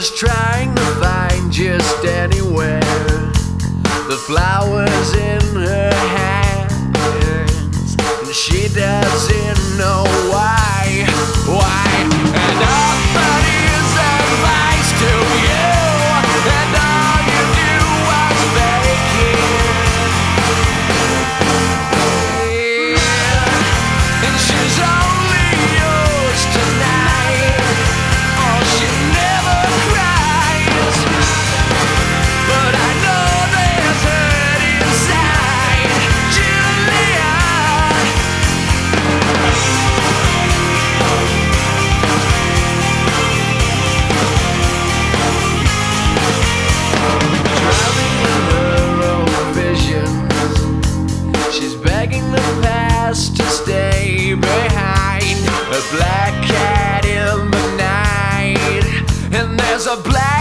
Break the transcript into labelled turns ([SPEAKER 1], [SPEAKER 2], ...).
[SPEAKER 1] She's trying to find just anywhere the flowers in her hands, and she doesn't know why. And nobody's advice to you, and all you do was fake it. And she's only yours tonight, or she never cries. But I know there's hurt inside, Julia. Drowning in her own visions, she's begging the past to stay behind. A black cat in the night, and there's a black